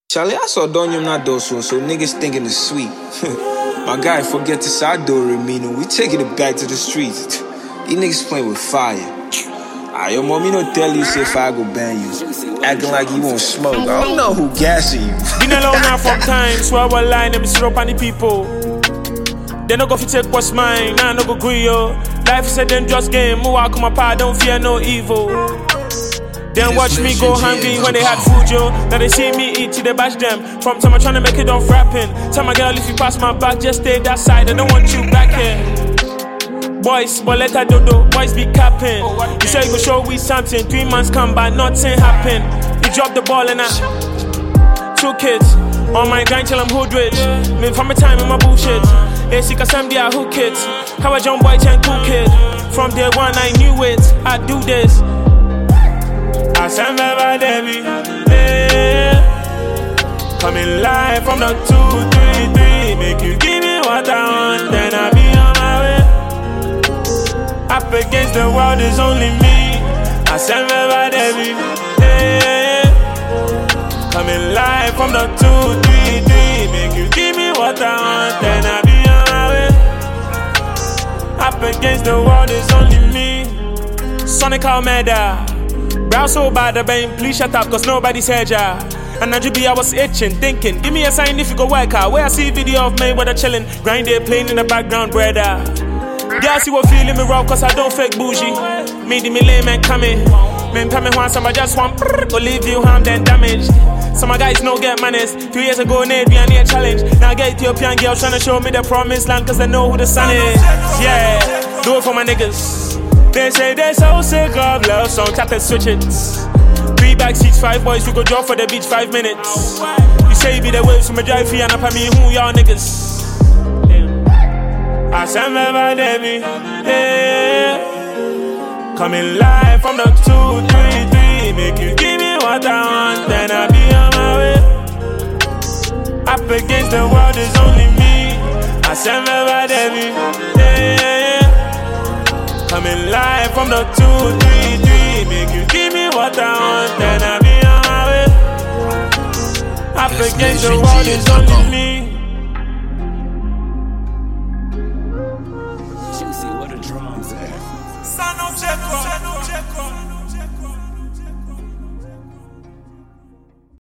Charlie, I saw Donyum not doso, so niggas thinking it's sweet. My guy, forget this I do Remino. We taking it back to the streets. These niggas playing with fire. Yo, mommy don't tell you say fire go ban you. Acting like you won't smoke. I don't know who gassing you. Been alone now from time, swear I will lie, them sit up on the people. They no go fi take what's mine, nah no go agree yo. Life is a dangerous game, move out come apart, don't fear no evil. Then watch me go hungry when they had food, yo. Now they see me eat till they bash them. From time I'm trying to make it off rapping. Tell my girl if you pass my back, just stay that side. I don't want you back here. Boys, but let her do. Boys be capping. You say you go show we something. 3 months come by, nothing happen. You drop the ball and I 2 kids on my grind till I'm hood rich. Me from my time in my bullshit. They see cause I'm there who kids. How a young boy and cool kid. From day one I knew it. I do this. I send my baby, yeah. Coming live from the 233. Make you give me what I want, then I'll be on my way. Up against the world is only me. I send my baby, yeah. Coming live from the 233. Make you give me what I want, then I'll be on my way. Up against the world is only me. Sonic Almeida. Brow so bad, the bang, please shut up, cause nobody said ya. And now I was itching, thinking, give me a sign if you go work out. Where I see video of me with a chillin', grind there playing in the background, brother. Girl, see what feeling me raw, cause I don't fake bougie. Me lame and coming. Men coming once, I just want go leave you harmed and damaged. Some of guys no get manners. 2 years ago, Nate, we are near challenge. Now I get Ethiopian girls trying to show me the promised land, cause they know who the sun is. Yeah, do it for my niggas. They say they so sick of love song, tap and switch it. 3 back seats, 5 boys, we go drop for the beach 5 minutes. You say you be the waves from a drive free and up at me, who y'all niggas? I send my baby, yeah. Coming live from the 233. Make you give me what I want, then I'll be on my way. Up against the world is only me. I send my baby, yeah. Coming live from the 233. Make you give me what I want, then I'll be on my way. Up against the world is only me.